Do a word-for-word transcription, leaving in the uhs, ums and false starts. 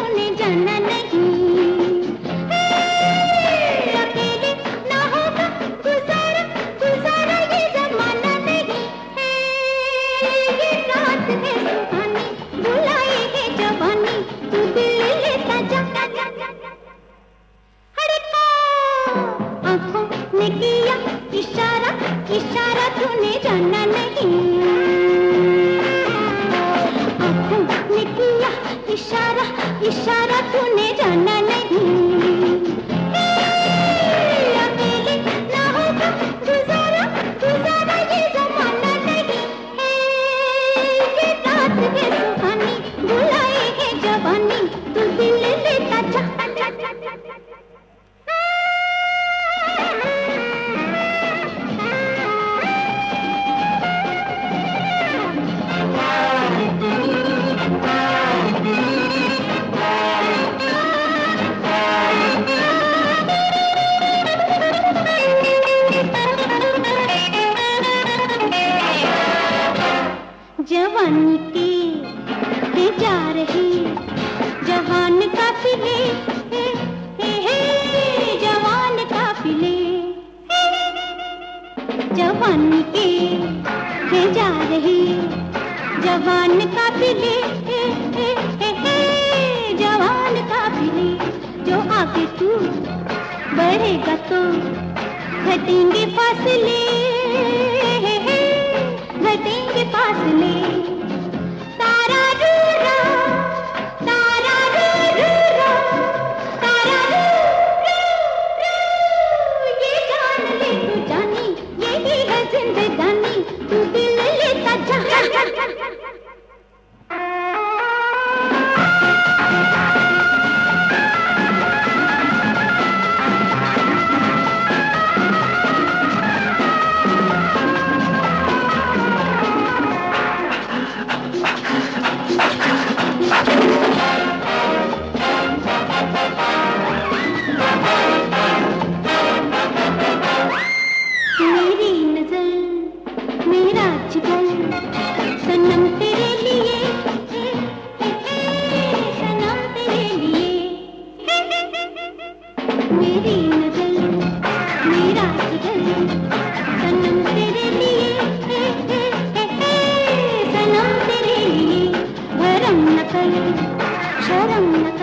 तूने जाना नहीं। हे, अकेले ना होगा गुजारा, गुजारा ये जमाना नहीं। हे, ये रात है सुहानी, बुलाए है जवानी, तू दिल लेता जा। हड़का आँखों ने किया इशारा, इशारा तूने जाना नहीं। आँखों ने किया इशारा, इशारा तूने जाना नहीं। हे, अकेले ना होगा गुजारा, गुजारा ये जमाना नहीं। हे, ये रात है सुहानी, बुलाए है जवानी, तू दिल लेता जा। जवानी के है जा रही जहान काफिले, हे, हे, हे, जवान काफिले। जवानी के है जा रही जवान काफिले, हे, हे, हे, हे, जवान काफिले। जो आगे तू बढ़ेगा तो घटेंगे फासले, हे, हे, घटेंगे फासले। तारा रूरा, तारा रूरा, तारा रू, रू, रू, ये जान ले तू जानी, यही है जिंदगानी, तू दिल लेता जा। मेरी नजर मेरा जिगर सनम तेरे लिए, हे, हे, हे, सनम तेरे लिए। मेरी नजर मेरा जिगर सनम तेरे लिए, हे, हे, हे, हे, सनम तेरे लिए। भरम न कर शर्म न